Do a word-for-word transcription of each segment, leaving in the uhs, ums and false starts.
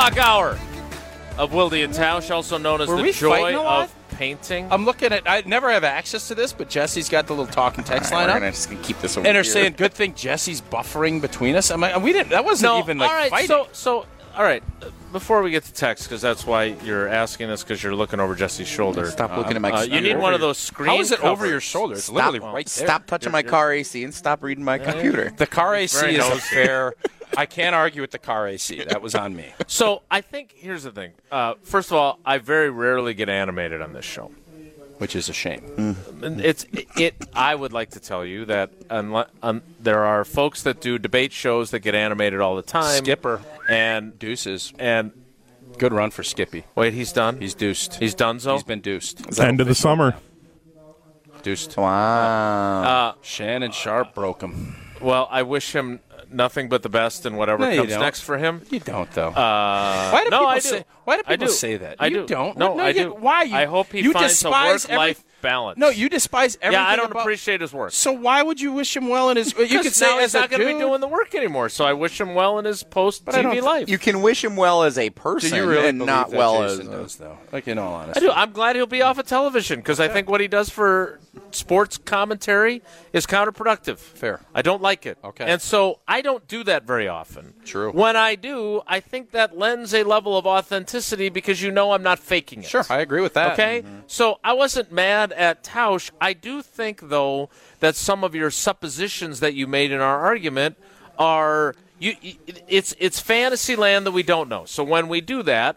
o'clock hour of Wilde and Tausch, also known as Were the we joy fighting a lot? of painting. I'm looking at. I never have access to this, but Jesse's got the little talking text All right, line we're up, gonna just gonna keep this over and they're here. saying, "Good thing Jesse's buffering between us." I'm like, we didn't. That wasn't no, even like all right, fighting. so so all right. Before we get to text, because that's why you're asking this, because you're looking over Jesse's shoulder. Stop looking at my. Uh, you need one of those screen How is it over covers. your shoulder? It's Stop, literally right there. stop touching my car A C and stop reading my computer. The car A C Very is a nosy. fair. I can't argue with the car A C. That was on me. So I think here's the thing. Uh, first of all, I very rarely get animated on this show. Which is a shame. And It's it. I would like to tell you that unle- um, there are folks that do debate shows that get animated all the time. Skipper and deuces. and Good run for Skippy. wait, he's done. He's deuced. He's done. So He's been deuced. End of the summer. Deuced. Wow. Uh, Shannon Sharp broke him. well, I wish him nothing but the best in whatever No, you comes don't. next for him. You don't, though. Uh, why do no, people I do. say? Why do I people do. say that? I you do. not No, no I you, do. Why? You, I hope he you finds a despise every- work-life balance. No, you despise everything. Yeah, I don't about, appreciate his work. So why would you wish him well in his? You Because could say now as he's not a going to be dude- doing the work anymore. So I wish him well in his post But I T don't V th- life. You can wish him well as a Do person you really and believe not that well Jason as does, though? Like in all honesty, I do. I'm glad he'll be off of television because I think what he does for sports commentary is counterproductive. Fair. I don't like it. Okay. And so I don't do that very often. True. When I do, I think that lends a level of authenticity because you know I'm not faking it. Sure, I agree with that. Okay? So I wasn't mad at Tausch. I do think, though, that some of your suppositions that you made in our argument are you. It's it's fantasy land that we don't know. So when we do that,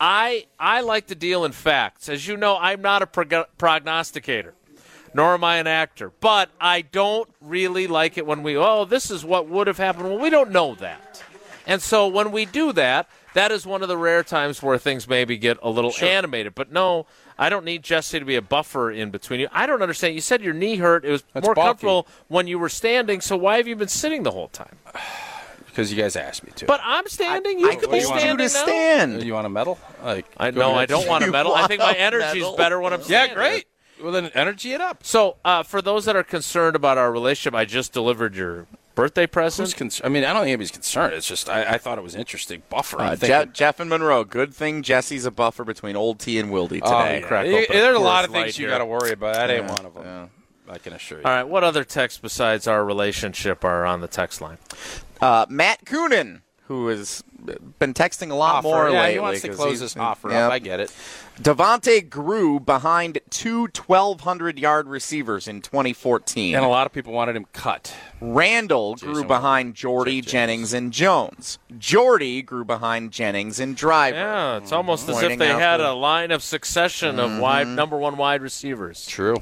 I I like to deal in facts. As you know, I'm not a prog- prognosticator, nor am I an actor. But I don't really like it when we oh this is what would have happened. Well, we don't know that, and so when we do that. That is one of the rare times where things maybe get a little animated. But no, I don't need Jesse to be a buffer in between you. I don't understand. You said your knee hurt. It was That's more bulky. comfortable when you were standing. So why have you been sitting the whole time? Because you guys asked me to. But I'm standing. You I could be told standing you to now. stand. You want a medal? Like I go no, ahead. I don't want a You medal. I think my want a energy's medal? better when I'm Yeah, standing. great. Well, then energy it up. So uh, for those that are concerned about our relationship, I just delivered your birthday present. Who's con- I mean, I don't think anybody's concerned. It's just I, I thought it was interesting. Buffer. Uh, I'm Je- thinking, Jeff and Monroe. Good thing Jesse's a buffer between Old T and Wilde today. Oh, yeah. crack Yeah, open a there's a lot Coors of Light things you here. got to worry about. That ain't Yeah, one of them. yeah. I can assure you. All right, what other texts besides our relationship are on the text line? Uh, Matt Coonan, who has been texting a lot Offer. more yeah, lately. he wants to 'cause close he's- this offer Yep. up. I get it. Devontae grew behind two twelve hundred yard receivers in twenty fourteen. And a lot of people wanted him cut. Randall grew Jason behind Jordy, Jake Jennings, Jennings. and Jones. Jordy grew behind Jennings and Driver. Yeah, it's almost as if Pointing they out had the- a line of succession of wide number one wide receivers. True.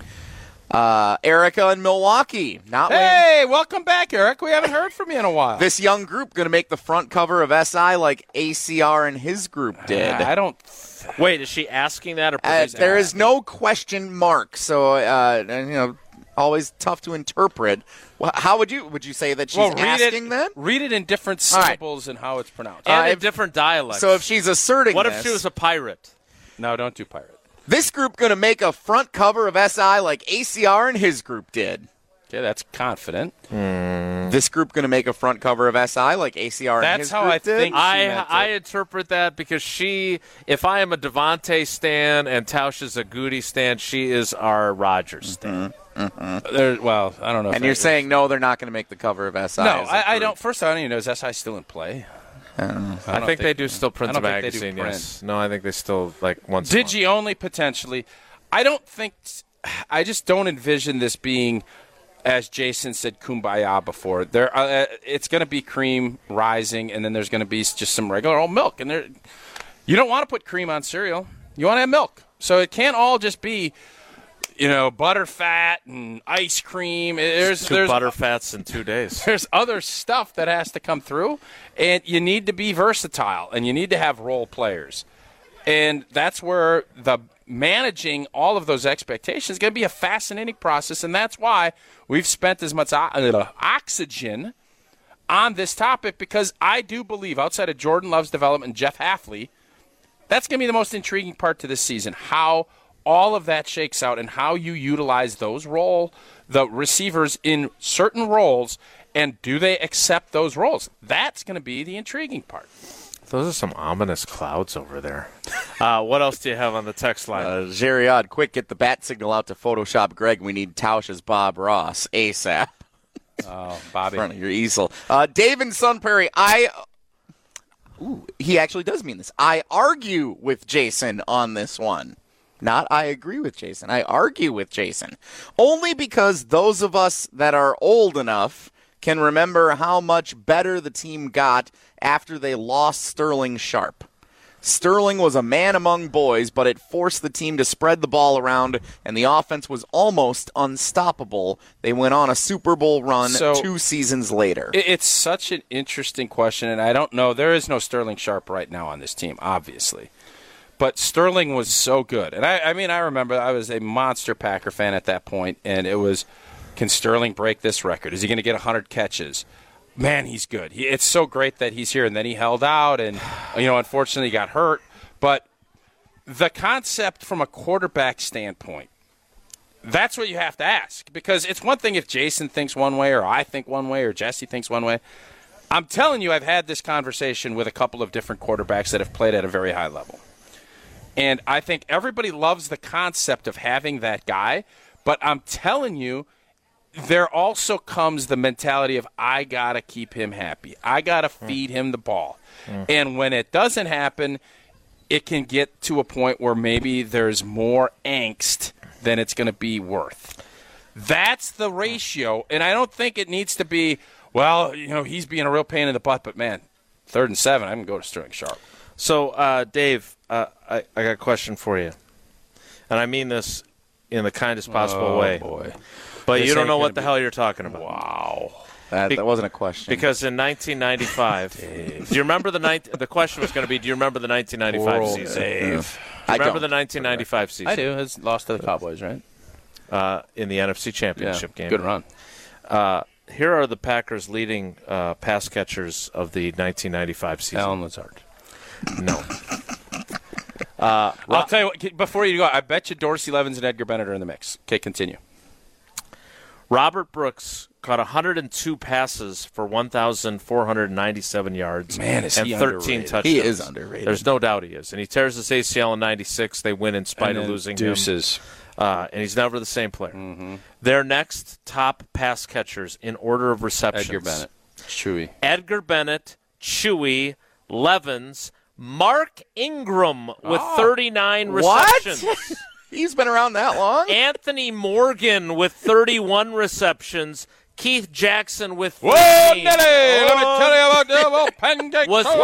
Uh, Erica in Milwaukee. Not weighing- Hey, welcome back, Eric. We haven't heard from you in a while. This young group going to make the front cover of S I like A C R and his group did. I don't. Wait, is she asking that or Uh, is there is no question mark, so uh, and, you know, always tough to interpret. Well, how would you would you say that she's Well, read asking it. that? Read it in different All right. syllables and how it's pronounced. and uh, in if- different dialects? So if she's asserting what this, if she was a pirate? No, don't do pirate. this group going to make a front cover of S I like A C R and his group did? Okay, that's confident. This group going to make a front cover of S I like A C R and That's his how group I did? think- She I meant I it. interpret that because she, if I am a Devontae stan and Tausch is a Goody stan, she is our Rogers stan. There, well, I don't know. if And that you're is- saying no, they're not going to make the cover of S I. no? as a I, I group. don't. First, I don't even know is S I still in play. I, don't think they do still print I the don't think they do magazine. print. Yes. No, I think they still like once. a month. Digi only potentially. I don't think. I just don't envision this being, as Jason said, kumbaya before. There, uh, it's going to be cream rising, and then there's going to be just some regular old milk. And there, you don't want to put cream on cereal. You want to have milk. So it can't all just be, you know, butter fat and ice cream. There's two there's butterfats in two days. there's other stuff that has to come through, and you need to be versatile, and you need to have role players. And that's where the managing all of those expectations is going to be a fascinating process, and that's why we've spent as much o- oxygen on this topic, because I do believe, outside of Jordan Love's development and Jeff Halfley, that's going to be the most intriguing part to this season, how all of that shakes out and how you utilize those role, the receivers in certain roles, and do they accept those roles? That's going to be the intriguing part. Those are some ominous clouds over there. Uh, what else do you have on the text line? Uh, Geriod, quick, get the bat signal out to Photoshop Greg. We need Tausch's Bob Ross ASAP. Oh, Bobby. In front of your easel. Uh, Dave in Sun Prairie, I... Ooh, he actually does mean this. I argue with Jason on this one. Not I agree with Jason. I argue with Jason. Only because those of us that are old enough can remember how much better the team got after they lost Sterling Sharp. Sterling was a man among boys, but it forced the team to spread the ball around, and the offense was almost unstoppable. They went on a Super Bowl run So, two seasons later. It's such an interesting question, and I don't know. There is no Sterling Sharp right now on this team, obviously. But Sterling was so good. And I, I mean, I remember I was a monster Packer fan at that point, and it was, can Sterling break this record? Is he going to get one hundred catches? Man, he's good. He, it's so great that he's here. And then he held out and, you know, unfortunately got hurt. But the concept from a quarterback standpoint, that's what you have to ask. Because it's one thing if Jason thinks one way or I think one way or Jesse thinks one way. I'm telling you, I've had this conversation with a couple of different quarterbacks that have played at a very high level. And I think everybody loves the concept of having that guy. But I'm telling you, there also comes the mentality of, I got to keep him happy. I got to feed him the ball. Mm. And when it doesn't happen, it can get to a point where maybe there's more angst than it's going to be worth. That's the ratio. And I don't think it needs to be, well, you know, he's being a real pain in the butt, but, man, third and seven, I'm going to go to Sterling Sharp. So, uh, Dave, uh, I, I got a question for you. And I mean this in the kindest possible oh, way. boy. But This you don't ain't know what gonna the be- hell you're talking about. Wow. that, Be- that wasn't a question. Because in nineteen ninety-five, do you remember the nineteen? The question was going to be, do you remember the nineteen ninety-five World season? Dave. Do you I remember don't. the nineteen ninety-five season? I do. It's lost to the Cowboys, right? Uh, in the N F C Yeah. Championship game. Good run. Uh, here are the Packers' leading uh, pass catchers of the nineteen ninety-five season. Alan Lazard. No. I'll tell you what, before you go, I bet you Dorsey Levens and Edgar Bennett are in the mix. Okay, continue. Robert Brooks caught one hundred two passes for one thousand four hundred ninety-seven yards Man, is and he thirteen underrated. touchdowns. He is underrated. There's no doubt he is. And he tears his A C L in ninety-six. They win in spite And of then losing him. deuces. Uh, and he's never the same player. Mm-hmm. Their next top pass catchers in order of receptions. Edgar Bennett. Chewy. Edgar Bennett, Chewy, Levens, Mark Ingram with Oh. thirty-nine What? receptions. He's been around that long? Anthony Morgan with thirty-one receptions. Keith Jackson with Whoa, thirteen. Nelly! Let me tell you about the old pancake. Was was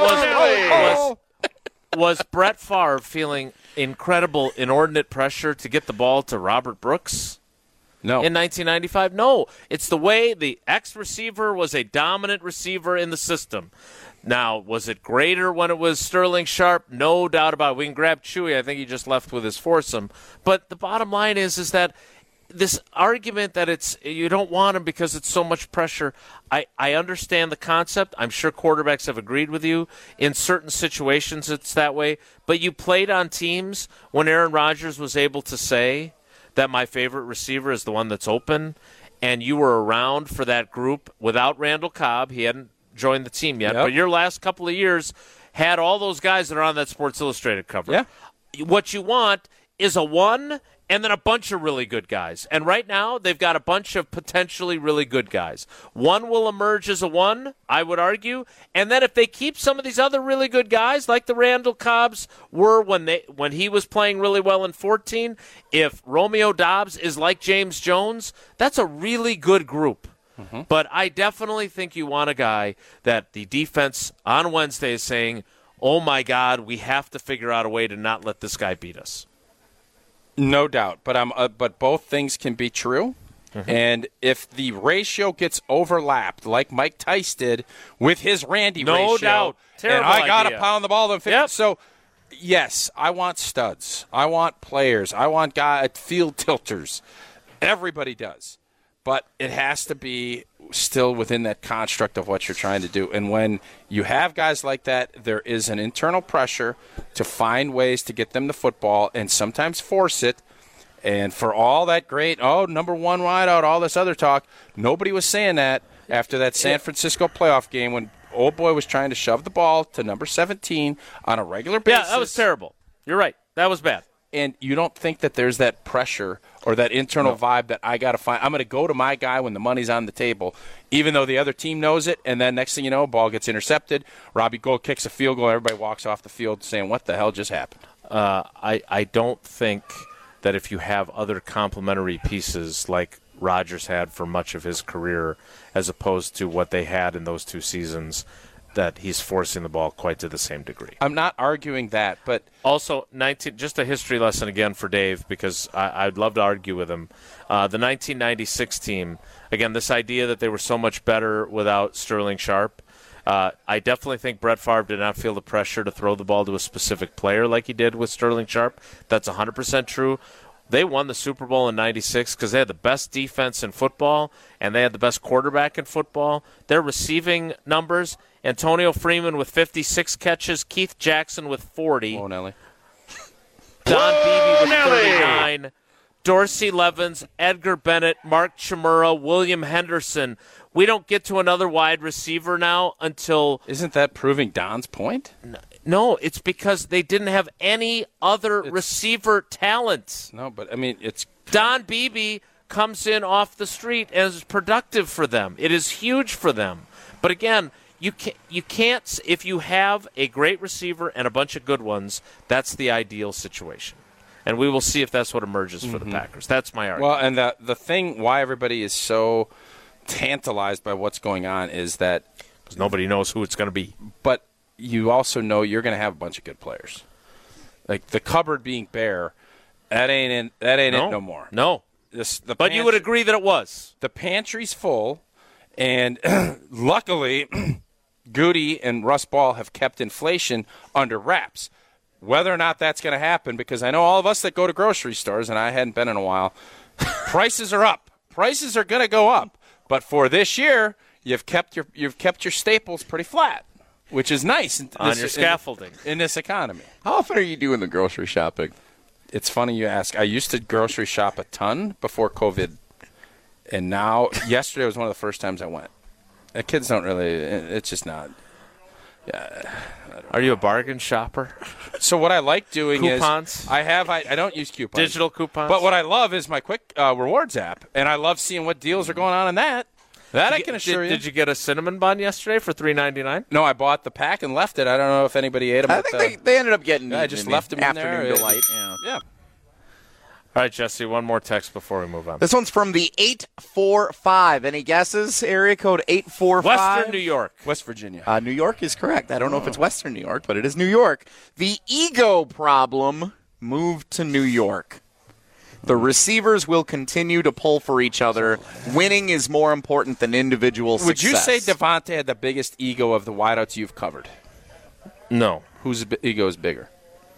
Oh, was, was was Brett Favre feeling incredible, inordinate pressure to get the ball to Robert Brooks no. in nineteen ninety-five? No. It's the way the ex-receiver was a dominant receiver in the system. Now, was it greater when it was Sterling Sharp? No doubt about it. We can grab Chewy. I think he just left with his foursome. But the bottom line is, is that this argument that it's you don't want him because it's so much pressure, I, I understand the concept. I'm sure quarterbacks have agreed with you. In certain situations, it's that way. But you played on teams when Aaron Rodgers was able to say that my favorite receiver is the one that's open, and you were around for that group without Randall Cobb. He hadn't joined the team yet. Yep. But your last couple of years had all those guys that are on that Sports Illustrated cover. Yeah. What you want is a one and then a bunch of really good guys. And right now, they've got a bunch of potentially really good guys. One will emerge as a one, I would argue. And then if they keep some of these other really good guys, like the Randall Cobbs were when they when he was playing really well in fourteen, if Romeo Doubs is like James Jones, that's a really good group. Mm-hmm. But I definitely think you want a guy that the defense on Wednesday is saying, oh, my God, we have to figure out a way to not let this guy beat us. No doubt, but I'm. Uh, but both things can be true, mm-hmm. and if the ratio gets overlapped, like Mike Tice did with his Randy no ratio, doubt, terrible and I got to idea. pound the ball. To Yep. So, yes, I want studs. I want players. I want guy field tilters. Everybody does, but it has to be still within that construct of what you're trying to do. And when you have guys like that, there is an internal pressure to find ways to get them the football and sometimes force it. And for all that great, oh, number one wideout, all this other talk, nobody was saying that after that San Francisco playoff game when old boy was trying to shove the ball to number seventeen on a regular basis. Yeah, that was terrible. You're right. That was bad. And you don't think that there's that pressure or that internal no. vibe that I got to find. I'm going to go to my guy when the money's on the table, even though the other team knows it. And then next thing you know, ball gets intercepted. Robbie Gould kicks a field goal. Everybody walks off the field saying, what the hell just happened? Uh, I, I don't think that if you have other complementary pieces like Rodgers had for much of his career as opposed to what they had in those two seasons, that he's forcing the ball quite to the same degree. I'm not arguing that, but also nineteen. Just a history lesson again for Dave, because I, I'd love to argue with him. Uh, the nineteen ninety-six team, again, this idea that they were so much better without Sterling Sharp. Uh, I definitely think Brett Favre did not feel the pressure to throw the ball to a specific player like he did with Sterling Sharp. That's one hundred percent true. They won the Super Bowl in ninety-six because they had the best defense in football and they had the best quarterback in football. Their receiving numbers, Antonio Freeman with fifty-six catches, Keith Jackson with forty. Oh, Nelly. Don Beebe with thirty-nine. Dorsey Levens, Edgar Bennett, Mark Chmura, William Henderson. We don't get to another wide receiver now until... Isn't that proving Don's point? No, it's because they didn't have any other it's, receiver talent. No, but, I mean, it's... Don Beebe comes in off the street and is productive for them. It is huge for them. But, again, you can't, you can't... If you have a great receiver and a bunch of good ones, that's the ideal situation. And we will see if that's what emerges for mm-hmm. the Packers. That's my argument. Well, and the, the thing why everybody is so tantalized by what's going on is that because nobody knows who it's going to be. But you also know you're going to have a bunch of good players. Like the cupboard being bare, that ain't in, that ain't no. it no more. No, this, the but pantry, you would agree that it was. The pantry's full, and luckily, Goody and Russ Ball have kept inflation under wraps. Whether or not that's going to happen, because I know all of us that go to grocery stores, and I hadn't been in a while, prices are up. Prices are going to go up. But for this year, you've kept your you've kept your staples pretty flat, which is nice in on this, your scaffolding in, in this economy. How often are you doing the grocery shopping? It's funny you ask. I used to grocery shop a ton before COVID, and now yesterday was one of the first times I went. The kids don't really. It's just not. Yeah. Are you a bargain shopper? So what I like doing coupons? is I have I, I don't use coupons. Digital coupons. But what I love is my quick uh, rewards app, and I love seeing what deals are going on in that. That I can assure did, you. Did you get a cinnamon bun yesterday for three ninety-nine? No, I bought the pack and left it. I don't know if anybody ate them. I think the, they, they ended up getting. I just left them in afternoon there. delight. Yeah. yeah. All right, Jesse, one more text before we move on. This one's from the eight four five. Any guesses? Area code eight four five. Western New York. West Virginia. Uh, New York is correct. I don't know if it's Western New York, but it is New York. The ego problem moved to New York. The receivers will continue to pull for each other. Winning is more important than individual success. Would you say Devontae had the biggest ego of the wideouts you've covered? No. Whose ego is bigger?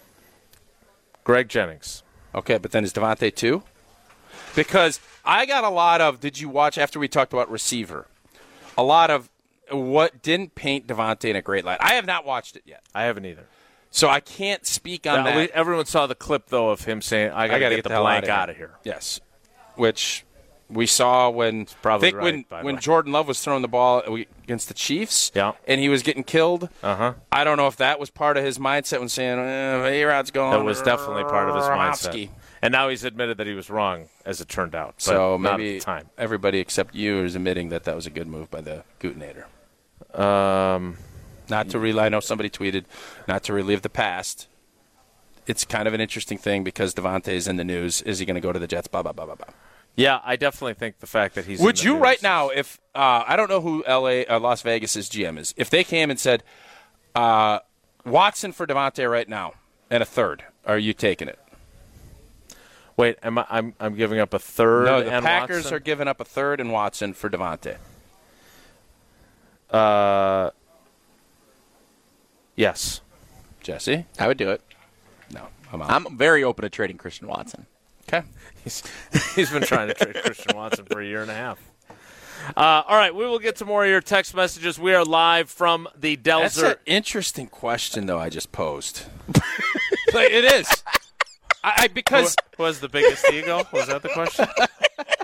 Greg Jennings. Okay, but then is Devontae too? Because I got a lot of, did you watch after we talked about receiver, a lot of what didn't paint Devontae in a great light. I have not watched it yet. I haven't either. So I can't speak on now, that. We, everyone saw the clip, though, of him saying, I got to get, get the, the blank out of, out of here. Yes, which we saw when probably think right, when, when Jordan Love was throwing the ball against the Chiefs yeah. and he was getting killed. Uh-huh. I don't know if that was part of his mindset when saying, eh, A-Rod's going. That was definitely part of his mindset. And now he's admitted that he was wrong, as it turned out. But so not maybe at the time. Everybody except you is admitting that that was a good move by the Gootinator. Um, not to relive. I know somebody tweeted, not to relive the past. It's kind of an interesting thing because Devontae's in the news. Is he going to go to the Jets? Blah, blah, blah, blah, blah. Yeah, I definitely think the fact that he's Would in the you news right now, if uh, I don't know who L A uh, Las Vegas's G M is, if they came and said, uh, Watson for Devontae right now and a third, are you taking it? Wait, am I, I'm I'm giving up a third. No, the and Packers Watson? are giving up a third and Watson for Devontae. Uh, yes. Jesse? I would do it. No, I'm out. I'm very open to trading Christian Watson. Okay. He's, he's been trying to trade Christian Watson for a year and a half. Uh, all right, we will get to more of your text messages. We are live from the Delzer. That's an interesting question, though, I just posed. Like, it is. I, I because who, who has the biggest ego? Was that the question?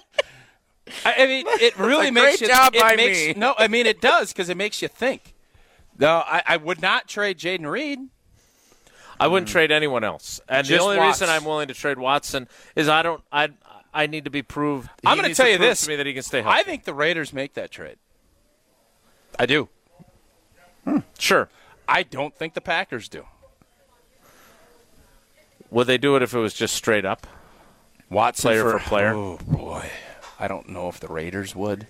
I, I mean, it really a makes great you. job it by makes, me. No, I mean it does because it makes you think. No, I, I would not trade Jaden Reed. I wouldn't mm. trade anyone else. And Just the only Watts. reason I'm willing to trade Watson is I don't. I I need to be proved. I'm going to tell you prove this: to me that he can stay healthy. I think the Raiders make that trade. I do. Hmm. Sure. I don't think the Packers do. Would they do it if it was just straight up? Watson player for, for player. Oh boy, I don't know if the Raiders would.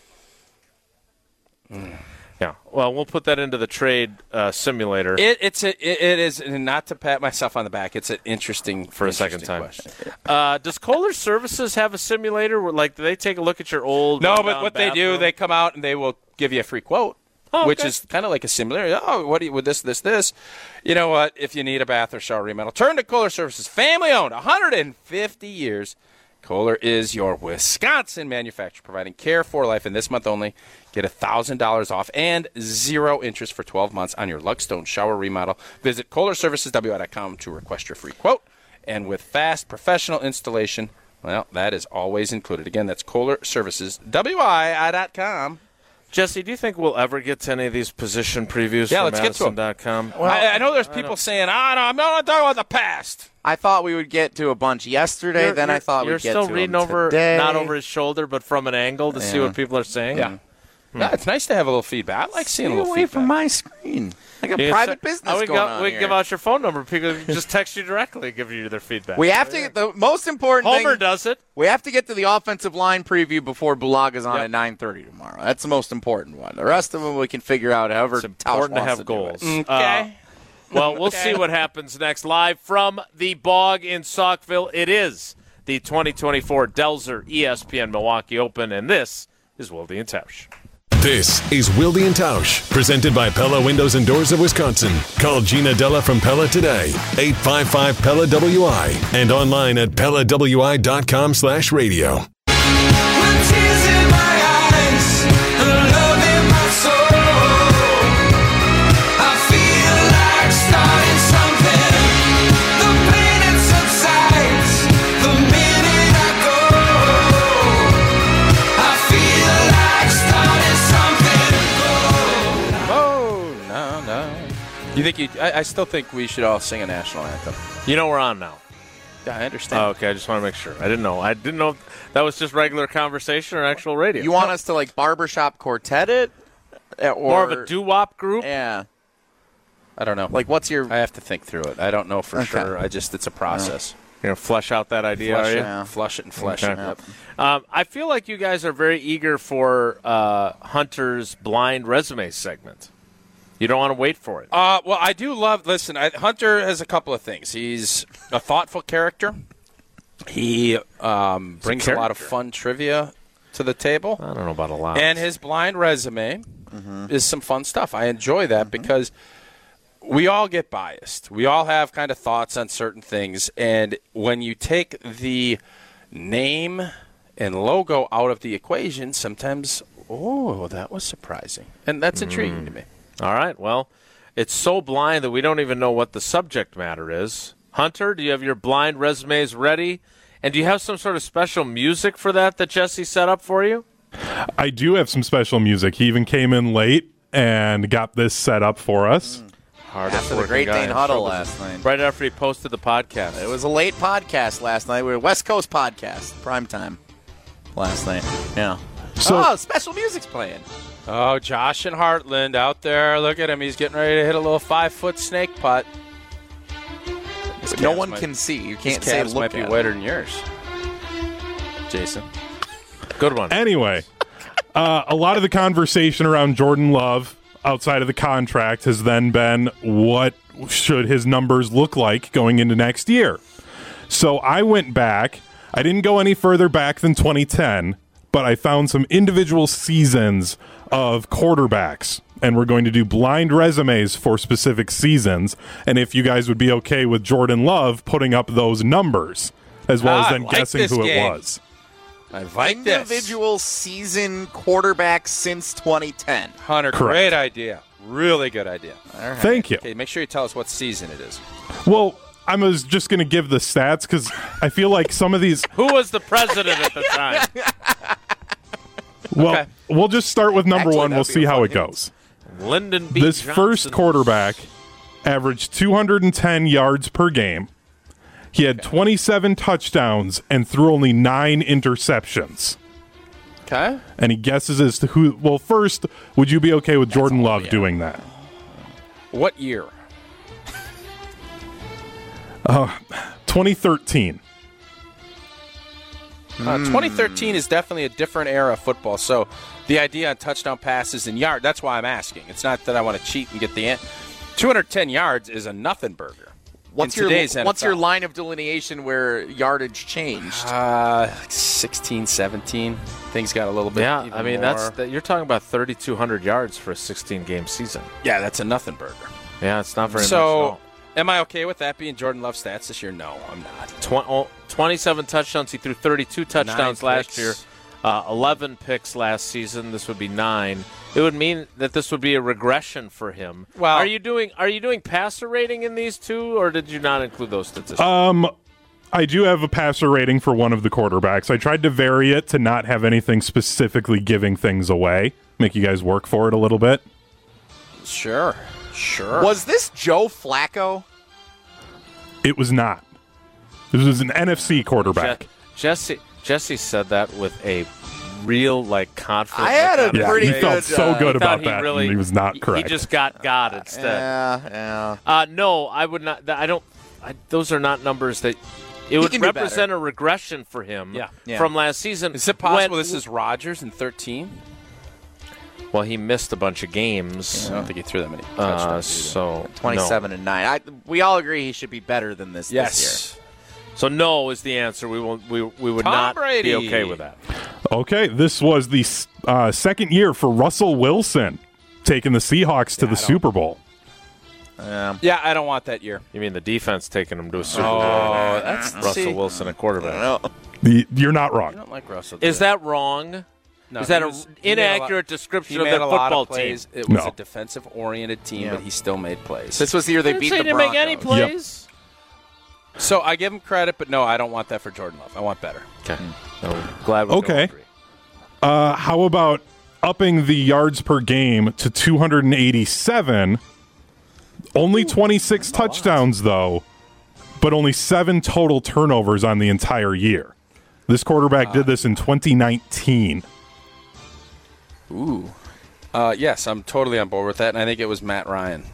Mm. Yeah, well, we'll put that into the trade uh, simulator. It, it's a, it, it is, and not to pat myself on the back. It's an interesting for a interesting second time. Question. Uh, does Kohler Services have a simulator where, like, do they take a look at your old? No, but what they do, room? they come out and they will give you a free quote, oh, okay. which is kind of like a simulator. Oh, what do you with this, this, this? You know what? If you need a bath or shower remodel, turn to Kohler Services. Family owned, one hundred fifty years. Kohler is your Wisconsin manufacturer, providing care for life. And this month only, get one thousand dollars off and zero interest for twelve months on your Luckstone shower remodel. Visit Kohler Services W I dot com to request your free quote. And with fast professional installation, well, that is always included. Again, that's Kohler Services W I dot com. Jesse, do you think we'll ever get to any of these position previews yeah, from let's Madison get dot com? Well, I, I know there's people know. saying, "Ah, oh, no, I'm not talking about the past." I thought we would get to a bunch yesterday. You're, then you're, I thought you're we'd get still to reading them over, today. not over his shoulder, but from an angle to yeah. see what people are saying. Yeah. Hmm. Yeah, it's nice to have a little feedback. I like seeing Stay a little away feedback. from my screen. Like a You private say, business oh, we going go, on We here. can give out your phone number. People can just text you directly, give you their feedback. We have to get the most important Homer thing. does it. We have to get to the offensive line preview before Bulaga's on Yep. at nine thirty tomorrow. That's the most important one. The rest of them we can figure out however It's important Tausch to have wants goals. do it. Okay. Uh, well, we'll Okay. see what happens next. Live from the Bog in Saukville, it is the twenty twenty-four Delzer E S P N Milwaukee Open, and this is Wilde and Tausch. This is Wilde and Tausch, presented by Pella Windows and Doors of Wisconsin. Call Gina Della from Pella today, eight five five Pella W I, and online at Pella W I dot com slash radio. You think you? I, I still think we should all sing a national anthem. You know we're on now. Yeah, I understand. Oh, okay, I just want to make sure. I didn't know. I didn't know if that was just regular conversation or actual radio. You want us to like barbershop quartet it? Or, more of a doo-wop group? Yeah. I don't know. Like, what's your? I have to think through it. I don't know for Okay. sure. I just it's a process. You're going to flesh out that idea, Flush are it, you? Yeah. flush it, and flesh Okay. it. Yep. Um, I feel like you guys are very eager for uh, Hunter's blind resume segment. You don't want to wait for it. Uh, well, I do love. Listen, I, Hunter has a couple of things. He's a thoughtful character. He um, brings a, a lot of character. fun trivia to the table, I don't know about a lot. and his blind resume Mm-hmm. is some fun stuff. I enjoy that because we all get biased. We all have kind of thoughts on certain things, and when you take the name and logo out of the equation, sometimes, oh, that was surprising, and that's intriguing Mm. to me. All right. Well, it's so blind that we don't even know what the subject matter is. Hunter, do you have your blind resumes ready? And do you have some sort of special music for that that Jesse set up for you? I do have some special music. He even came in late and got this set up for us. Hardest After the working Great guy Dane in Huddle show last business. night. Right after he posted the podcast. It was a late podcast last night. We were West Coast podcast, prime time last night. Yeah. So- oh, special music's playing. Oh, Josh and Heartland out there. Look at him. He's getting ready to hit a little five-foot snake putt. His No calves one might- can see. You His can't say calves look might be at wetter it. than yours, Jason. Good one. Anyway, uh, a lot of the conversation around Jordan Love outside of the contract has then been what should his numbers look like going into next year. So I went back. I didn't go any further back than twenty ten, but I found some individual seasons of quarterbacks, and we're going to do blind resumes for specific seasons. And if you guys would be okay with Jordan Love putting up those numbers, as well Ah, as I then like guessing this who game. it was. I like this. Individual season quarterback since twenty ten. Hunter, Correct. great idea. Really good idea. All right. Thank you. Okay, make sure you tell us what season it is. Well, I was just going to give the stats because I feel like some of these. Who was the president at the time? Well, Okay. we'll just start with number Actually, one. We'll that'd be see a how fun it hint. goes. Lyndon B. This Johnson. first quarterback averaged two hundred ten yards per game. He had twenty-seven touchdowns and threw only nine interceptions. Okay. Any guesses as to who? Well, first, would you be okay with Jordan Love doing that? What year? twenty thirteen. Uh, twenty thirteen is definitely a different era of football. So the idea on touchdown passes and yard, that's why I'm asking. It's not that I want to cheat and get the end. two hundred ten yards is a nothing burger. What's in your today's What's N F L. your line of delineation where yardage changed? Uh, sixteen, seventeen. Things got a little bit. Yeah, even I mean, more. that's that, you're talking about thirty-two hundred yards for a sixteen-game season. Yeah, that's a nothing burger. Yeah, it's not very much. So, No. am I okay with that being Jordan Love's stats this year? No, I'm not. Tw- oh, twenty-seven touchdowns. He threw thirty-two touchdowns Nine last picks. year. Uh, eleven picks last season. This would be nine. It would mean that this would be a regression for him. Well- are you doing are you doing passer rating in these two, or did you not include those statistics? Um, I do have a passer rating for one of the quarterbacks. I tried to vary it to not have anything specifically giving things away. Make you guys work for it a little bit. Sure, sure. Was this Joe Flacco? It was not. This was an N F C quarterback. Je- Jesse Jesse said that with a real like confidence. I had a Yeah, pretty he good. felt so uh, good He thought about he that, really- and he was not he- correct. He just got God instead. Yeah, yeah. Uh, no, I would not. I don't. I, those are not numbers that. It would can do represent better. a regression for him Yeah. Yeah. from last season. Is it possible when- this is Rodgers in thirteen? Well, he missed a bunch of games. I don't think he threw that many Uh, touchdowns. so Twenty-seven and nine. I, we all agree he should be better than this Yes. this year. No. So no is the answer. We will. We we would Tom not Brady. be okay with that. Okay, this was the uh, second year for Russell Wilson taking the Seahawks to the Super Bowl. Um, Yeah, I don't want that year. You mean the defense taking him to a Super Oh, Bowl? that's Russell see, Wilson, a quarterback. no. The, you're not I wrong. don't like Russell. Is that wrong? No, is that he an was- he made a lot- inaccurate He description of made their a lot football of plays. team? It was No. a defensive-oriented team, Yeah. but he still made plays. This was the year they I didn't beat say the he didn't Broncos. make any plays. So I give him credit, but no, I don't want that for Jordan Love. I want better. Okay. No, glad we Okay. don't agree. Uh, how about upping the yards per game to two hundred eighty-seven? Only twenty-six touchdowns, though, but only seven total turnovers on the entire year. This quarterback did this in twenty nineteen. Ooh. Uh, yes, I'm totally on board with that, and I think it was Matt Ryan.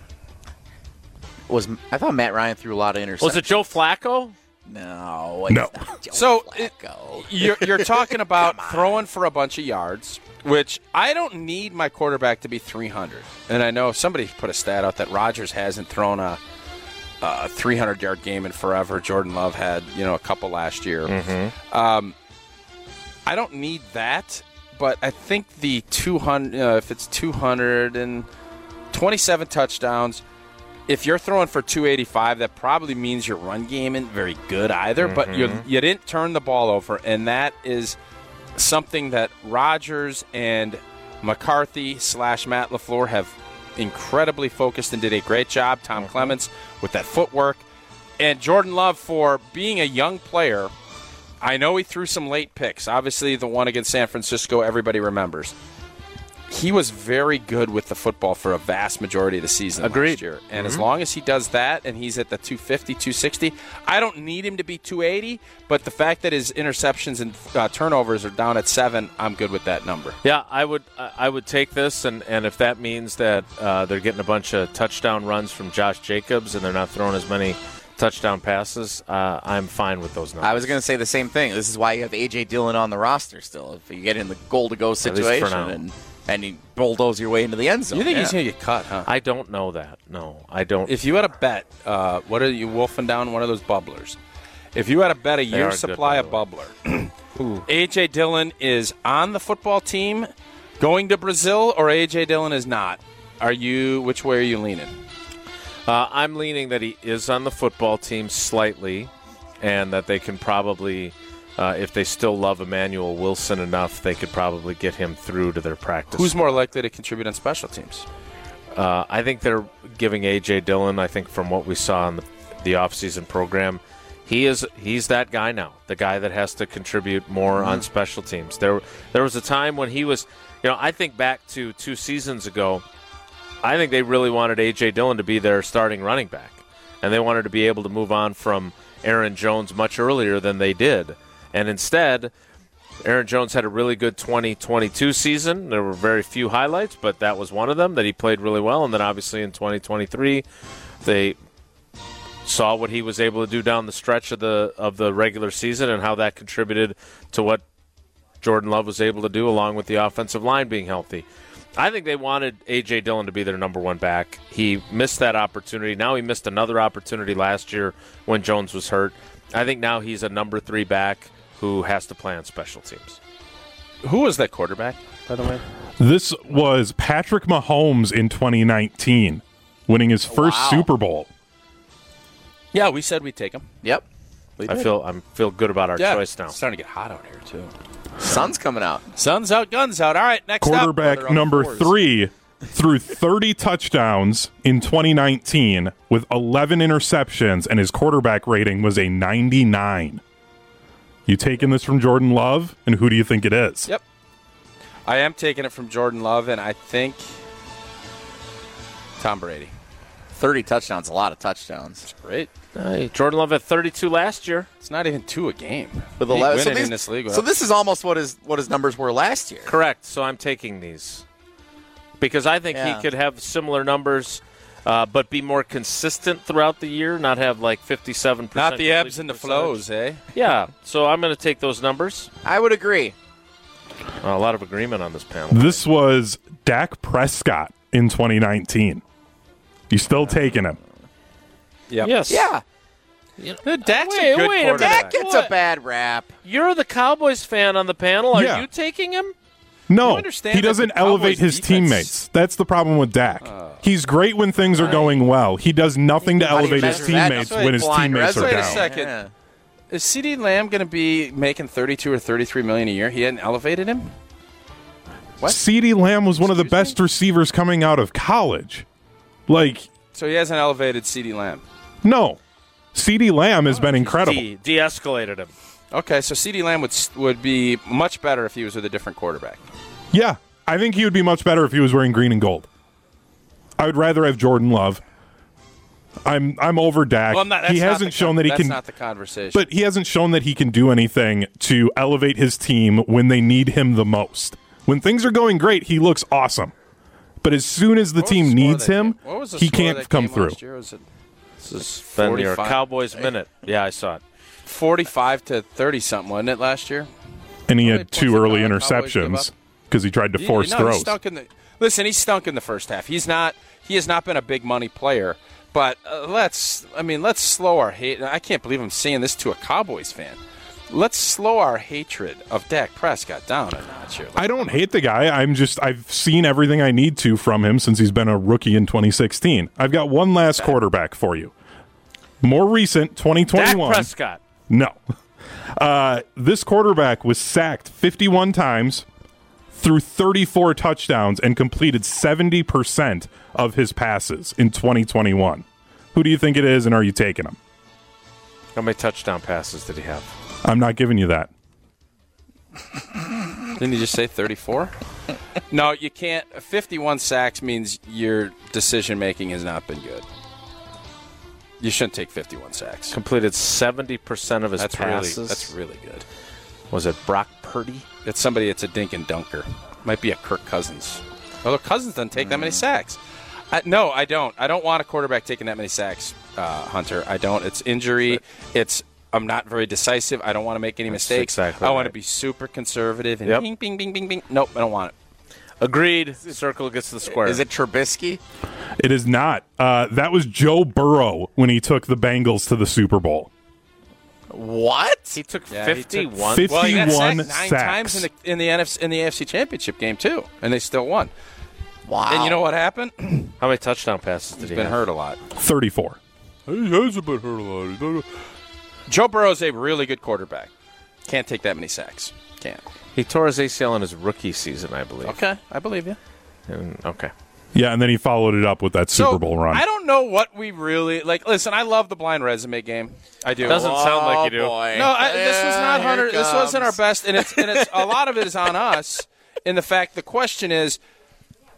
Was I thought Matt Ryan threw a lot of interceptions? Was it Joe Flacco? No. No. it's not Joe So it- Flacco. You're, you're talking about throwing for a bunch of yards, which I don't need my quarterback to be three hundred. And I know somebody put a stat out that Rodgers hasn't thrown a, a three hundred yard game in forever. Jordan Love had, you know, a couple last year. Um, I don't need that, but I think the two hundred, uh, if it's two hundred twenty-seven touchdowns, if you're throwing for two eighty-five, that probably means your run game isn't very good either, but you you didn't turn the ball over, and that is something that Rodgers and McCarthy slash Matt LaFleur have incredibly focused and did a great job. Tom Clements with that footwork. And Jordan Love, for being a young player, I know he threw some late picks. Obviously, the one against San Francisco, everybody remembers. He was very good with the football for a vast majority of the season Agreed. last year. And as long as he does that and he's at the two fifty, two sixty, I don't need him to be two eighty, but the fact that his interceptions and uh, turnovers are down at seven, I'm good with that number. Yeah, I would. I would take this, and, and if that means that uh, they're getting a bunch of touchdown runs from Josh Jacobs and they're not throwing as many touchdown passes, uh, I'm fine with those numbers. I was going to say the same thing. This is why you have A J Dillon on the roster still. If you get in the goal-to-go least for situation now. and and you bulldoze your way into the end zone. You think yeah. he's going to get cut, huh? I don't know that. No, I don't. If you had a bet, uh, what are you wolfing down one of those bubblers? If you had a bet a are year's good, supply by of the bubbler, A J Dillon is on the football team going to Brazil, or A J Dillon is not? Are you, which way are you leaning? Uh, I'm leaning that he is on the football team slightly, and that they can probably, uh, if they still love Emmanuel Wilson enough, they could probably get him through to their practice. Who's more likely to contribute on special teams? Uh, I think they're giving A J Dillon. I think from what we saw in the, the offseason program, he is he's that guy now, the guy that has to contribute more on special teams. There, there was a time when he was, you know, I think back to two seasons ago I think they really wanted A J. Dillon to be their starting running back, and they wanted to be able to move on from Aaron Jones much earlier than they did. And instead, Aaron Jones had a really good twenty twenty-two season. There were very few highlights, but that was one of them, that he played really well. And then obviously in twenty twenty-three, they saw what he was able to do down the stretch of the of the regular season and how that contributed to what Jordan Love was able to do, along with the offensive line being healthy. I think they wanted A J. Dillon to be their number one back. He missed that opportunity. Now he missed another opportunity last year when Jones was hurt. I think now he's a number three back who has to play on special teams. Who was that quarterback, by the way? This was Patrick Mahomes in twenty nineteen, winning his first Wow. Super Bowl. Yeah, we said we'd take him. Yep. I feel I feel good about our Yeah, choice now. it's starting to get hot out here, too. Sun's coming out. Sun's out, guns out. All right, next Quarterback up. number three threw thirty touchdowns in twenty nineteen with eleven interceptions, and his quarterback rating was a ninety-nine. You taking this from Jordan Love, and who do you think it is? Yep. I am taking it from Jordan Love, and I think Tom Brady. thirty touchdowns, a lot of touchdowns. Great. Hey, Jordan Love had thirty-two last year. It's not even two a game. With He eleven, winning so, these- in this league. so this is almost what his what his numbers were last year. Correct. So I'm taking these because I think Yeah. he could have similar numbers, uh, but be more consistent throughout the year, not have like fifty-seven percent. not the ebbs and the flows, eh? Yeah. So I'm going to take those numbers. I would agree. Uh, a lot of agreement on this panel. This was Dak Prescott in twenty nineteen. You still taking him? Yep. Yes. Yeah. You Uh, Dak's Wait, a good wait a quarterback. Dak gets What? a bad rap. You're the Cowboys fan on the panel. Are Yeah. you taking him? No, You understand he that doesn't the Cowboys' elevate his defense- teammates. That's the problem with Dak. He's great when things are going well. He does nothing to How do you elevate his measure that? teammates That's when his blind teammates are Wait a down. second. Yeah. Is CeeDee Lamb going to be making thirty-two or thirty-three million a year? He hadn't elevated him? What? CeeDee Lamb was one of the Excuse best receivers coming out of college. Like, So he hasn't elevated CeeDee Lamb. no. CeeDee Lamb has been incredible. De- de-escalated him. Okay, so CeeDee Lamb would would be much better if he was with a different quarterback. Yeah, I think he would be much better if he was wearing green and gold. I would rather have Jordan Love. I'm I'm over Dak. Well, I'm not, that's he not hasn't the shown con- that he that's can, not the conversation. but he hasn't shown that he can do anything to elevate his team when they need him the most. When things are going great, he looks awesome. But as soon as the What was team score of needs that him, game? What was the he score of can't that come game through. last year? Was it This is been your forty-five Cowboys minute. Yeah, I saw it. forty-five to thirty something, wasn't it last year? And he How had many two points did early the Cowboys give interceptions up? because he tried to He- force no, He throws. stunk in the, listen, he stunk in the first half. He's not. He has not been a big money player. But uh, let's. I mean, let's slow our hate. I can't believe I'm saying this to a Cowboys fan. Let's slow our hatred of Dak Prescott down a notch here. I don't hate the guy. I'm just I've seen everything I need to from him since he's been a rookie in twenty sixteen. I've got one last quarterback for you. More recent, twenty Dak twenty-one. Prescott. No. Uh, this quarterback was sacked fifty-one times, threw thirty-four touchdowns, and completed seventy percent of his passes in twenty twenty-one. Who do you think it is, and are you taking him? How many touchdown passes did he have? I'm not giving you that. Didn't you just say thirty-four? No, you can't. fifty-one sacks means your decision making has not been good. You shouldn't take fifty-one sacks. Completed seventy percent of his That's passes. really that's really good. Was it Brock Purdy? It's somebody that's a dink and dunker. Might be a Kirk Cousins. Although Cousins doesn't take that many sacks. I, no, I don't. I don't want a quarterback taking that many sacks, uh, Hunter. I don't. It's injury. It's I'm not very decisive. I don't want to make any That's mistakes. exactly I want to right. be super conservative and Yep. bing, bing, bing, bing, bing. Nope, I don't want it. Agreed. Circle gets to the square. Is it Trubisky? It is not. Uh, that was Joe Burrow when he took the Bengals to the Super Bowl. What? He took Yeah, he took fifty-one. fifty- Well, he got sacked fifty-one nine sacks. times in the in the N F C, in the A F C Championship game too, and they still won. Wow. And you know what happened? How many touchdown passes did He's he been have? hurt a lot. thirty-four. He hasn't been hurt a lot. Joe Burrow's a really good quarterback. Can't take that many sacks. Can't. He tore his A C L in his rookie season, I believe. Okay, I believe you. And- okay. Yeah, and then he followed it up with that Super so, Bowl run. I don't know what we really like. Listen, I love the blind resume game. I do. Doesn't sound like you do. Oh, boy. No, I, this was Yeah, not here Hunter. it This wasn't our comes. best, and it's and it's a lot of it is on us. In the fact, the question is,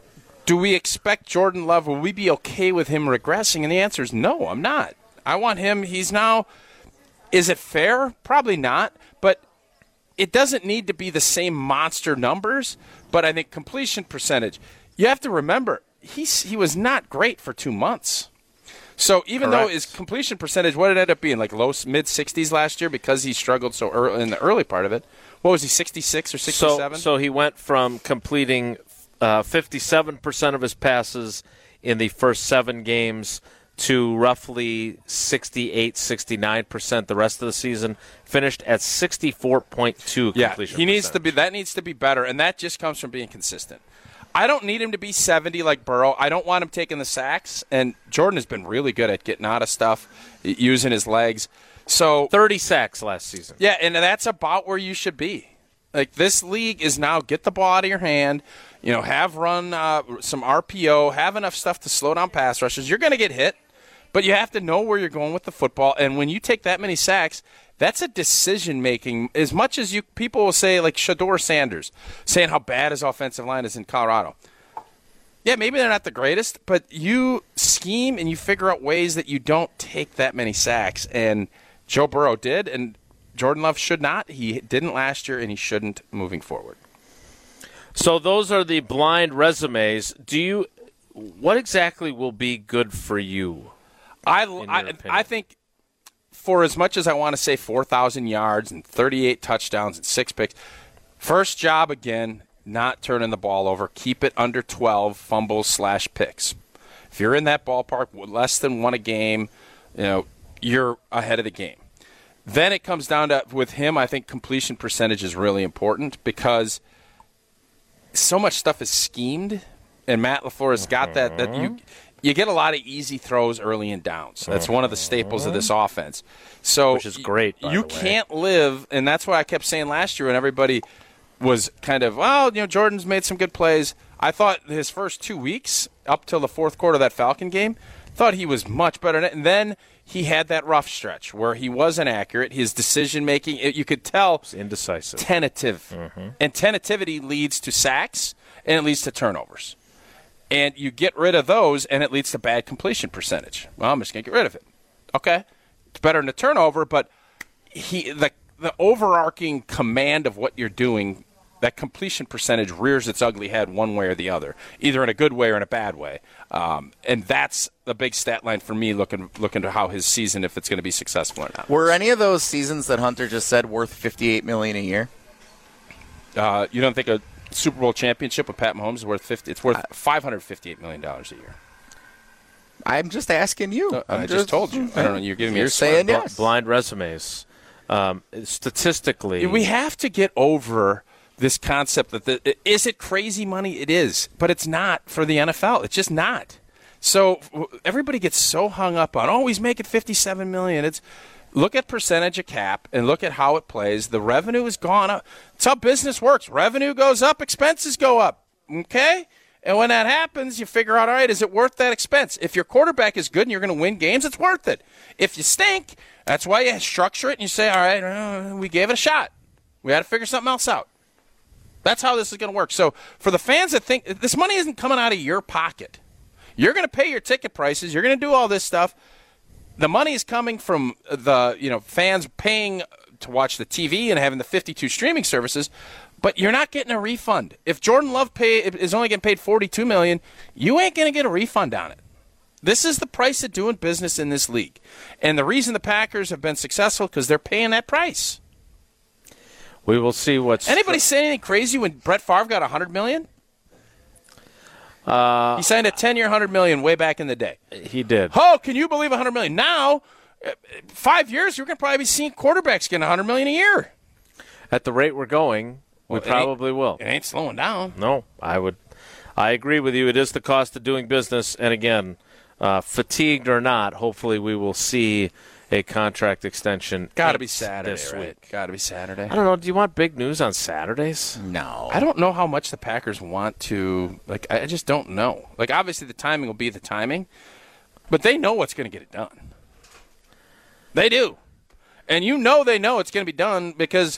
do we expect Jordan Love? Will we be okay with him regressing? And the answer is no, I'm not. I want him. He's now. Is it fair? Probably not. But it doesn't need to be the same monster numbers. But I think completion percentage. You have to remember he's he was not great for two months. So even Correct. though his completion percentage, what did it end up being, like low mid sixties last year because he struggled so early in the early part of it. What was he, sixty-six or sixty-seven? So, so he went from completing uh, fifty-seven percent of his passes in the first seven games to roughly sixty-eight, sixty-nine percent the rest of the season. Finished at sixty-four point two yeah, completion he needs to percentage. be. That needs to be better, and that just comes from being consistent. I don't need him to be seventy like Burrow. I don't want him taking the sacks, and Jordan has been really good at getting out of stuff, using his legs. So thirty sacks last season. yeah, and that's about where you should be. Like, this league is now get the ball out of your hand, you know, have run uh, some R P O, have enough stuff to slow down pass rushes. You're going to get hit, but you have to know where you're going with the football. And when you take that many sacks, that's a decision-making. As much as you people will say, like Shador Sanders, saying how bad his offensive line is in Colorado. Yeah, maybe they're not the greatest, but you scheme and you figure out ways that you don't take that many sacks. And Joe Burrow did, and Jordan Love should not. He didn't last year, and he shouldn't moving forward. So those are the blind resumes. Do you? What exactly will be good for you? I, your I, opinion? I think for as much as I want to say four thousand yards and thirty-eight touchdowns and six picks, first job again, not turning the ball over. Keep it under twelve fumbles slash picks. If you're in that ballpark, less than one a game, you know, you're ahead of the game. Then it comes down to, with him, I think completion percentage is really important because so much stuff is schemed, and Matt LaFleur has got that, that you you get a lot of easy throws early in downs. That's one of the staples of this offense. So Which is great, by You the way. can't live, and that's why I kept saying last year when everybody was kind of, well, you know, Jordan's made some good plays. I thought his first two weeks, up till the fourth quarter of that Falcon game, thought he was much better. And then he had that rough stretch where he wasn't accurate. His decision-making, it, you could tell, It's indecisive. tentative. Mm-hmm. And tentativity leads to sacks, and it leads to turnovers. And you get rid of those, and it leads to bad completion percentage. Well, I'm just going to get rid of it. Okay. It's better than a turnover, but he the the overarching command of what you're doing, that completion percentage rears its ugly head one way or the other, either in a good way or in a bad way. Um, and that's the big stat line for me looking looking to how his season, if it's going to be successful or not. Were any of those seasons that Hunter just said worth fifty-eight million dollars a year? Uh, you don't think a Super Bowl championship with Pat Mahomes is worth fifty? It's worth five hundred fifty-eight million dollars a year. I'm just asking you. Uh, I I'm just told you. I don't know. You're giving me You're a swear. saying Bl- yes. Blind resumes. Um, statistically, We have to get over this concept that the, is it crazy money? It is, but it's not for the N F L. It's just not. So everybody gets so hung up on, oh, he's making fifty-seven million dollars. It's look at percentage of cap and look at how it plays. The revenue has gone up. It's how business works. Revenue goes up, expenses go up. Okay? And when that happens, you figure out, all right, is it worth that expense? If your quarterback is good and you're going to win games, it's worth it. If you stink, that's why you structure it and you say, all right, uh, we gave it a shot. We had to figure something else out. That's how this is going to work. So for the fans that think this money isn't coming out of your pocket, you're going to pay your ticket prices. You're going to do all this stuff. The money is coming from the you know fans paying to watch the T V and having the fifty-two streaming services, but you're not getting a refund. If Jordan Love pay is only getting paid forty-two million dollars, you ain't going to get a refund on it. This is the price of doing business in this league, and the reason the Packers have been successful because they're paying that price. we will see what's. Anybody say anything crazy when Brett Favre got one hundred million dollars? Uh, he signed a ten-year, one hundred million dollars way back in the day. He did. Oh, can you believe one hundred million dollars? Now, uh, five years, you're going to probably be seeing quarterbacks getting one hundred million dollars a year. At the rate we're going, we Well, it probably will. It ain't slowing down. No, I would. I agree with you. It is the cost of doing business, and again, uh, fatigued or not, hopefully we will see a contract extension. Got to be eight Saturday, this right? week. Got to be Saturday. I don't know. Do you want big news on Saturdays? No. I don't know how much the Packers want to. Like, I just don't know. Like, obviously the timing will be the timing, but they know what's going to get it done. They do, and you know they know it's going to be done because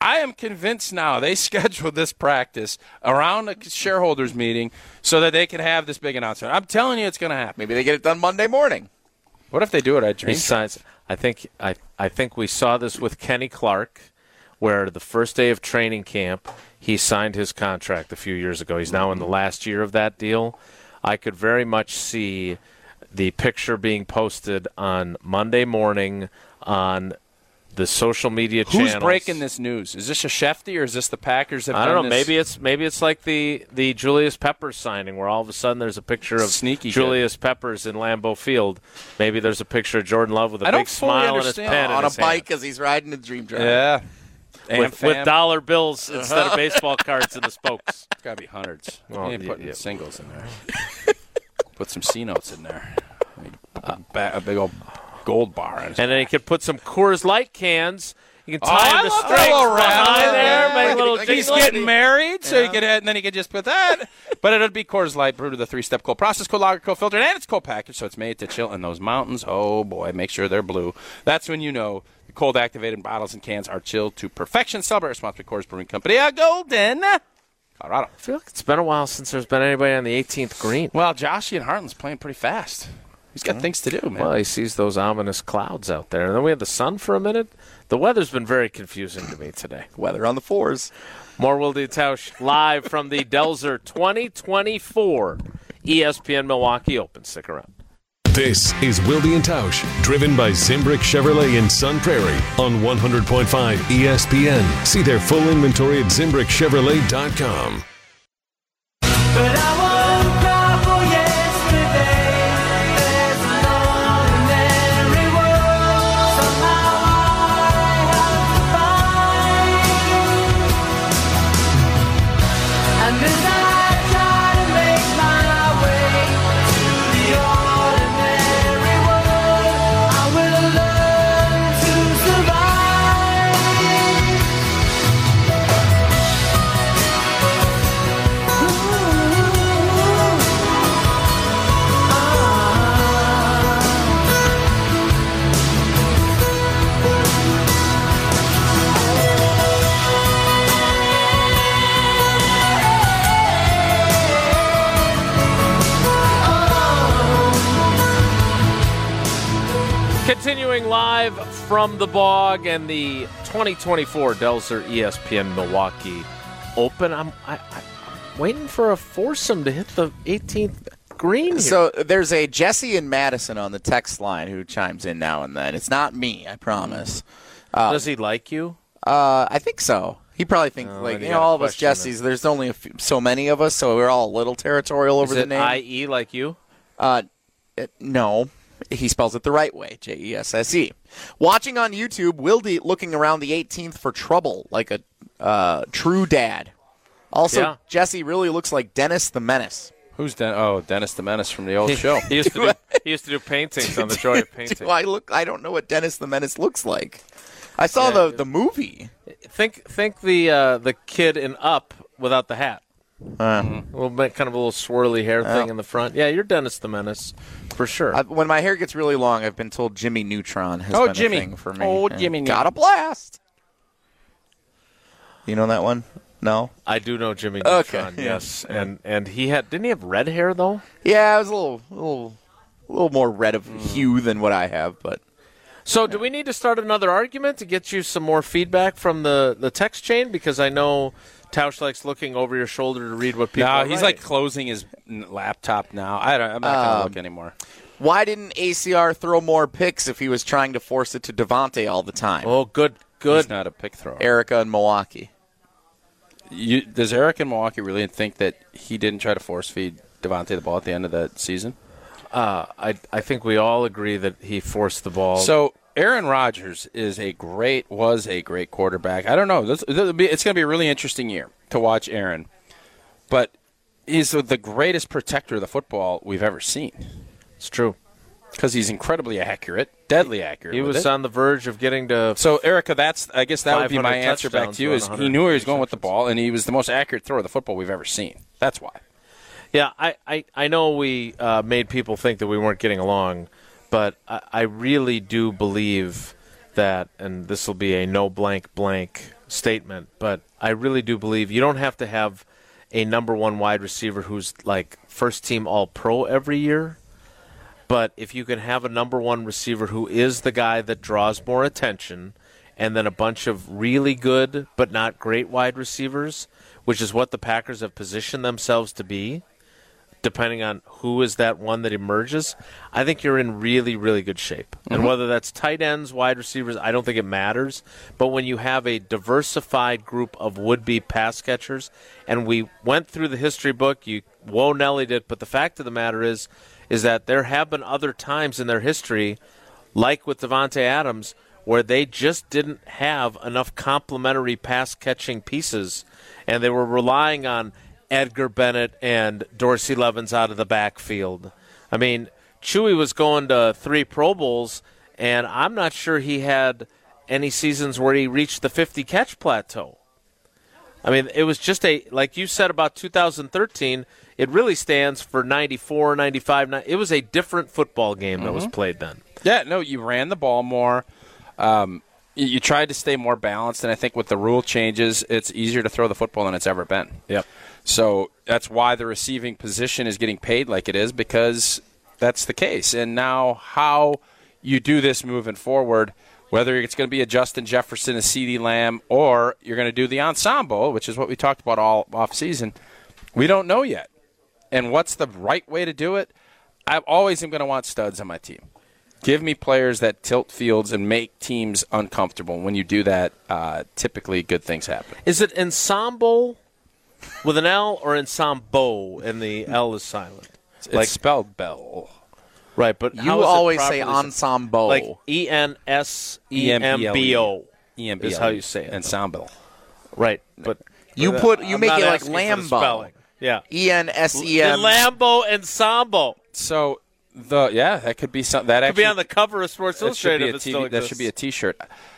I am convinced now they scheduled this practice around a shareholders meeting so that they can have this big announcement. I'm telling you it's going to happen. Maybe they get it done Monday morning. What if they do it at Dream? He signs. I think I I think we saw this with Kenny Clark, where the first day of training camp he signed his contract a few years ago. He's now in the last year of that deal. I could very much see the picture being posted on Monday morning on the social media Who's channels. breaking this news? Is this a Shefty or is this the Packers? Have I don't done know. this? Maybe it's maybe it's like the, the Julius Peppers signing, where all of a sudden there's a picture of Sneaky Julius Peppers in Lambeau Field. Maybe there's a picture of Jordan Love with a I don't big fully smile and his understand. pen in On a his bike hand. as he's riding the Dream Drive. Yeah. with, with dollar bills instead of baseball cards in the spokes. It's got to be hundreds. Oh, you ain't yeah, putting yeah. singles in there. Put some C notes in there. A, ba- a big old gold bar. In his And then he could put some Coors Light cans. You can Oh, tie I him to love strings that little behind rattle. there. Yeah. Make a little He's jingle. getting married, so he could, and then he could just put that. But it would be Coors Light brewed with a three-step cold process, cold lager, cold filtered, and it's cold packaged, so it's made to chill in those mountains. Oh boy, make sure they're blue. That's when you know the cold activated bottles and cans are chilled to perfection. Celebrate responsible Coors Brewing Company, uh, Golden, Colorado. I feel like it's been a while since there's been anybody on the eighteenth green. Well, Joshy and Hartland's playing pretty fast. He's got things to do, man. Well, he sees those ominous clouds out there. And then we had the sun for a minute. The weather's been very confusing to me today. Weather on the fours. More Wildy Tausch live from the Delzer twenty twenty-four E S P N Milwaukee Open. Stick around. This is Wildy and Tausch, driven by Zimbrick Chevrolet in Sun Prairie on one hundred point five E S P N. See their full inventory at zimbrick chevrolet dot com. But I won't cry for yesterday. There's an ordinary world. Somehow I have to find. And as I try to make my way to the ordinary world, I will learn to Continuing live from the Bog and the twenty twenty-four Delzer E S P N Milwaukee Open. I'm, I, I'm waiting for a foursome to hit the eighteenth green here. So there's a Jesse and Madison on the text line who chimes in now and then. It's not me, I promise. Does he like you? Uh, I think so. He probably thinks, Oh, like, then you you know, gotta all of us question Jessies, there's only a few, so many of us, so we're all a little territorial over Is the it name. I E like you? Uh, it- no. He spells it the right way, J E S S E. Watching on YouTube, Wildy looking around the eighteenth for trouble, like a uh, true dad. Also, Yeah. Jesse really looks like Dennis the Menace. Who's Den- Oh, Dennis the Menace from the old show. He used to do, he used to do paintings on the Joy of Painting. Do I look? I don't know what Dennis the Menace looks like. I saw Yeah. the the movie. Think think the uh, the kid in Up without the hat. Uh, A little bit, kind of a little swirly hair thing in the front. Yeah, you're Dennis the Menace, for sure. I, when my hair gets really long, I've been told Jimmy Neutron has Oh, been Jimmy. a thing for me. Oh, And Jimmy got a blast. You know that one? No. I do know Jimmy Okay, Neutron, yeah. yes, and and he had didn't he have red hair though? Yeah, it was a little, a little, a little more red of hue than what I have, but. So, do we need to start another argument to get you some more feedback from the, the text chain? Because I know Tausch likes looking over your shoulder to read what people. No, are he's writing. like closing his n- laptop now. I don't, I'm not going to Um, look anymore. Why didn't A C R throw more picks if he was trying to force it to Devontae all the time? Oh, good, good. He's not a pick thrower. Erica and Milwaukee. You, does Eric in Milwaukee really think that he didn't try to force feed Devontae the ball at the end of that season? Uh, I I think we all agree that he forced the ball. So Aaron Rodgers is a great, was a great quarterback. I don't know. This, this will be, it's going to be a really interesting year to watch Aaron. But he's the greatest protector of the football we've ever seen it's true. because he's incredibly accurate, deadly accurate. He with was it. on the verge of getting to. So, Erica, that's I guess that would be my five hundred answer back touchdowns to you on is one he hundred knew where he was going with the receptions. ball, and he was the most accurate thrower of the football we've ever seen. That's why. Yeah, I, I, I know we uh, made people think that we weren't getting along, but I, I really do believe that, and this will be a no blank blank statement, but I really do believe you don't have to have a number one wide receiver who's like first team All-Pro every year. But if you can have a number one receiver who is the guy that draws more attention, and then a bunch of really good but not great wide receivers, which is what the Packers have positioned themselves to be, depending on who is that one that emerges, I think you're in really, really good shape. Mm-hmm. And whether that's tight ends, wide receivers, I don't think it matters. But when you have a diversified group of would-be pass catchers, and we went through the history book, you whoa Nelly did, but the fact of the matter is, is that there have been other times in their history, like with Davante Adams, where they just didn't have enough complementary pass-catching pieces, and they were relying on Edgar Bennett and Dorsey Levens out of the backfield. I mean, Chewy was going to three Pro Bowls, and I'm not sure he had any seasons where he reached the fifty-catch plateau. I mean, it was just a, like you said about two thousand thirteen, it really stands for ninety-four, ninety-five. It was a different football game mm-hmm. that was played then. Yeah, no, you ran the ball more. Um, you, you tried to stay more balanced, and I think with the rule changes, it's easier to throw the football than it's ever been. Yep. So that's why the receiving position is getting paid like it is, because that's the case. And now how you do this moving forward, whether it's going to be a Justin Jefferson, a CeeDee Lamb, or you're going to do the ensemble, which is what we talked about all offseason, we don't know yet. And what's the right way to do it? I always am going to want studs on my team. Give me players that tilt fields and make teams uncomfortable. When you do that, uh, typically good things happen. Is it ensemble with an L or ensemble and the L is silent? It's like spelled Bell. Right, but you how is always it say ensemble. Like E N S E M B O E M B O is how you say it. Ensemble. Right, but you put you I'm make not it like asking for the Lambo. spelling. Yeah. E N S E M. The Lambo Ensemble. So the yeah, that could be something that could actually be on the cover of Sports that should Illustrated. be a if it T V still that exists. should be a T-shirt.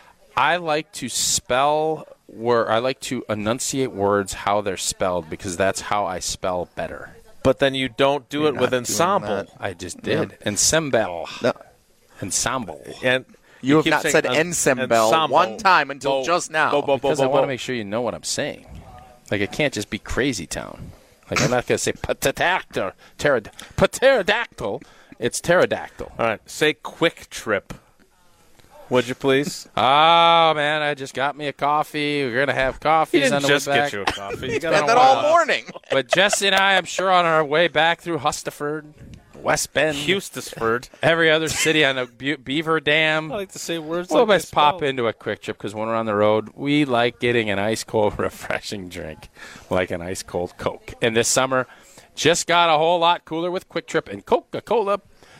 I like to spell where I like to enunciate words how they're spelled, because that's how I spell better. But then you don't do You're it not with doing ensemble. that. I just did. Ensemble. No. Ensemble. And You, have keep not saying said en- ensemble ensemble. one time until Bo- just now. bo- bo- bo- Because I bo- want to bo. make sure you know what I'm saying. Like, it can't just be Crazy Town. Like, I'm not going to say pterodactyl. Pterod- pterodactyl. It's pterodactyl. All right, say Quick Trip. Would you please? Oh, man, I just got me a coffee. We're going to have He coffees didn't on the just way back. get you a coffee. You got Spent a that while. all morning. But Jesse and I, I'm sure, on our way back through Hustaford, West Bend, Houston'sford. every other city on the Bu- Beaver Dam. I like to say words We'll like always they pop spell. into a Quick Trip, because when we're on the road, we like getting an ice-cold, refreshing drink, like an ice-cold Coke. And this summer, just got a whole lot cooler with Quick Trip and Coca-Cola.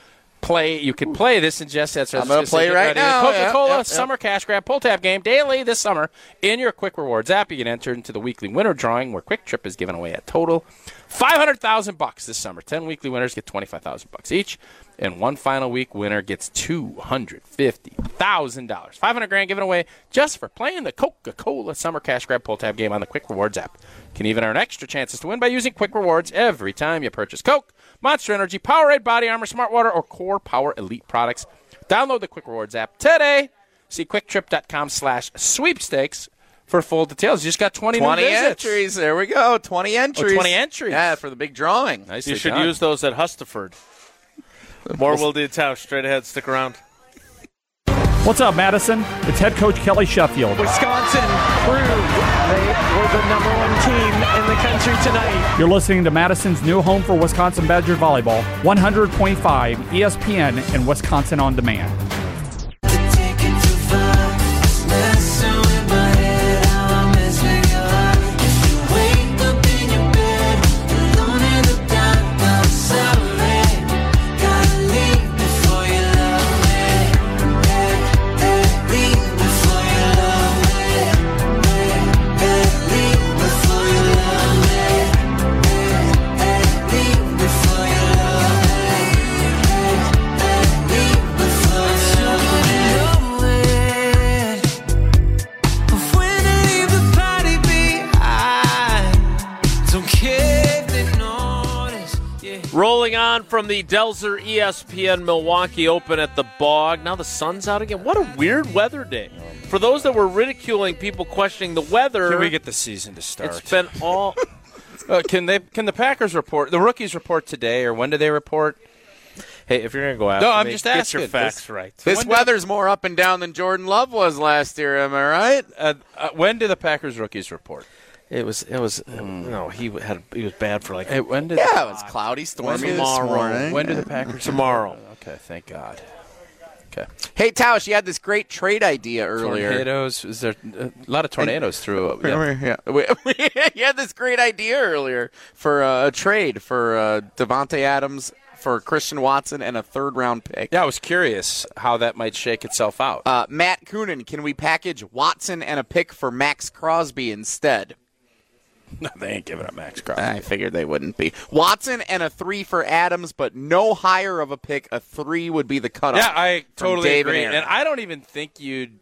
Play, you can play this in just that's I'm gonna play right now. Coca-Cola Yeah, yeah, Summer Cash Grab Pull Tab game daily this summer in your Quick Rewards app. You can enter into the weekly winner drawing, where Quick Trip is giving away a total five hundred thousand bucks this summer. Ten weekly winners get twenty-five thousand bucks each, and one final week winner gets two hundred fifty thousand dollars. five hundred grand given away just for playing the Coca-Cola Summer Cash Grab Pull Tab game on the Quick Rewards app. You can even earn extra chances to win by using Quick Rewards every time you purchase Coke, Monster Energy, Powerade, Body Armor, Smart Water, or Core Power Elite products. Download the Quick Rewards app today. See quicktrip.com slash sweepstakes for full details. You just got twenty, twenty new visits. entries. There we go. twenty entries. twenty entries. Yeah, for the big drawing. Nicely You should done. use those at Hustaford. More Will D. Tausch. Straight ahead. Stick around. What's up, Madison? It's head coach Kelly Sheffield. Wisconsin proved they were the number one team in the country tonight. You're listening to Madison's new home for Wisconsin Badger volleyball, one hundred point five E S P N and Wisconsin On Demand. Rolling on from the Delzer E S P N Milwaukee Open at the Bog. Now the sun's out again. What a weird weather day. For those that were ridiculing people questioning the weather. Can we get the season to start? It's been all. uh, can they? Can the Packers report? The rookies report today, or when do they report? Hey, if you're going to go after No, I'm me, just get asking. your facts This- right. This When weather's more up and down than Jordan Love was last year. Am I right? Uh, uh, when do the Packers rookies report? It was. It was. No, he had. He was bad for like Hey, when did Yeah, it was cloudy, stormy When this tomorrow? morning. when do the Packers tomorrow. Okay, thank God. Okay. Hey, Tausch, you had this great trade idea earlier. Tornadoes. Is there a lot of tornadoes through? Yeah. Yeah, we, we, you had this great idea earlier for uh, a trade for uh, Devontae Adams, for Christian Watson, and a third-round pick. Yeah, I was curious how that might shake itself out. Uh, Matt Coonan, can we package Watson and a pick for Max Crosby instead? No, they ain't giving up Max Crosby. I figured they wouldn't be. Watson and a three for Adams, but no higher of a pick. A three would be the cutoff. Yeah, I from totally Dave agree. and And, Aaron. I don't even think you'd.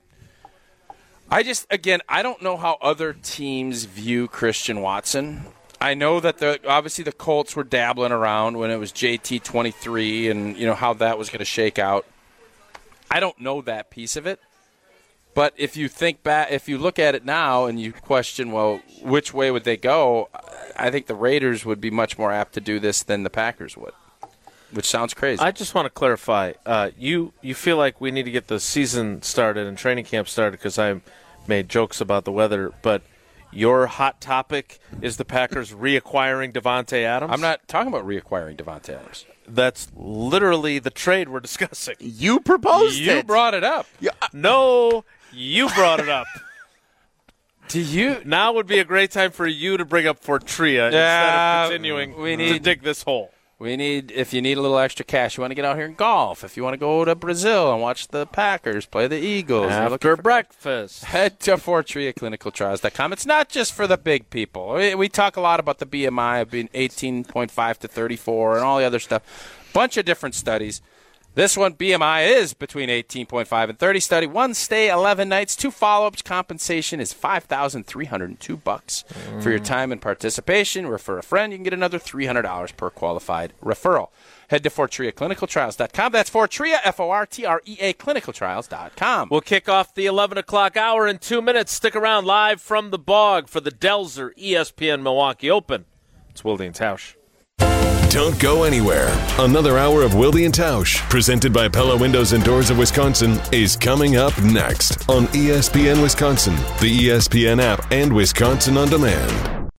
I just, again, I don't know how other teams view Christian Watson. I know that the obviously the Colts were dabbling around when it was J T twenty-three and, you know, how that was going to shake out. I don't know that piece of it. But if you think back, if you look at it now and you question, well, which way would they go? I think the Raiders would be much more apt to do this than the Packers would, which sounds crazy. I just want to clarify. Uh, you you feel like we need to get the season started and training camp started because I made jokes about the weather, but your hot topic is the Packers reacquiring Devontae Adams? I'm not talking about reacquiring Devontae Adams. That's literally the trade we're discussing. You proposed You it. brought it up. No, you brought it up. Do you? Now would be a great time for you to bring up Fortria Yeah, instead of continuing we to need- dig this hole. We need, if you need a little extra cash, you want to get out here and golf. If you want to go to Brazil and watch the Packers play the Eagles. you're looking After for- breakfast. Head to Fortria Clinical Trials dot com. It's not just for the big people. We, we talk a lot about the B M I being eighteen point five to thirty-four and all the other stuff. Bunch of different studies. This one, B M I is between eighteen point five and thirty. Study one stay, eleven nights, two follow-ups. Compensation is five thousand three hundred two bucks for your time and participation. Refer a friend, you can get another three hundred dollars per qualified referral. Head to Fortria Clinical Trials dot com. That's Fortria, F O R T R E A, Clinical Trials dot com. We'll kick off the eleven o'clock hour in two minutes. Stick around live from the Bog for the Delzer E S P N Milwaukee Open. It's Wilde and Tausch. Don't go anywhere. Another hour of Wilde and Tausch, presented by Pella Windows and Doors of Wisconsin, is coming up next on E S P N Wisconsin, the E S P N app, and Wisconsin On Demand.